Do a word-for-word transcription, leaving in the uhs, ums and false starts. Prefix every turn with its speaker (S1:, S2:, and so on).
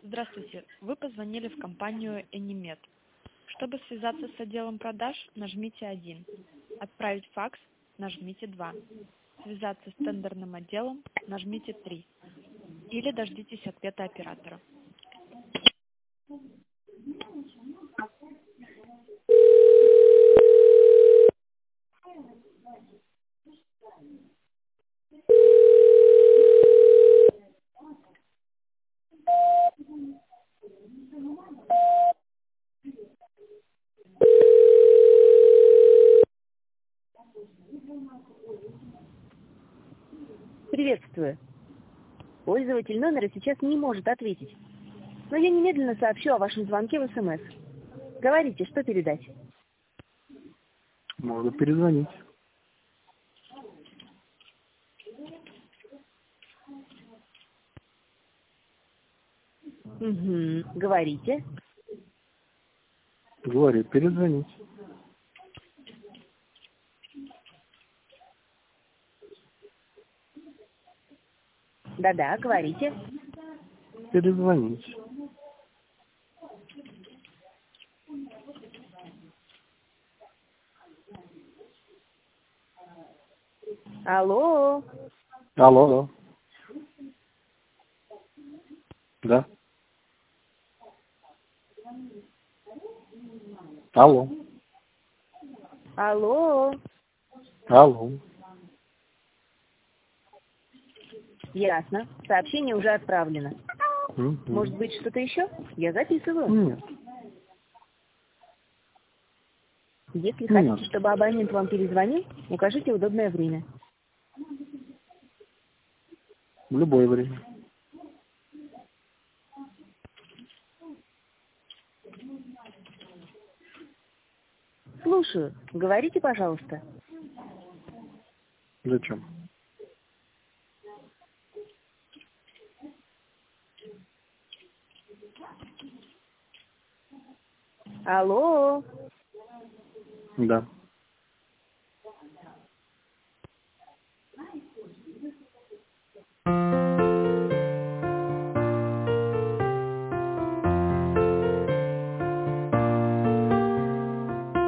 S1: Здравствуйте, вы позвонили в компанию Энимед. Чтобы связаться с отделом продаж, нажмите один. Отправить факс, нажмите два. Связаться с тендерным отделом, нажмите три. Или дождитесь ответа оператора.
S2: Приветствую. Пользователь номера сейчас не может ответить, но я немедленно сообщу о вашем звонке в СМС. Говорите, что передать?
S3: Можно перезвонить.
S2: Угу. Говорите.
S3: Говорит, перезвонить.
S2: Да-да, говорите.
S3: Перезвонить.
S2: Алло.
S3: Алло, да. Да. Алло.
S2: Алло.
S3: Алло.
S2: Ясно. Сообщение уже отправлено.
S3: Угу.
S2: Может быть, что-то еще? Я записываю.
S3: Нет.
S2: Если
S3: Не
S2: хотите,
S3: надо.
S2: чтобы абонент вам перезвонил, укажите удобное время.
S3: В любое время.
S2: Слушаю. Говорите, пожалуйста.
S3: Зачем?
S2: Алло.
S3: Да.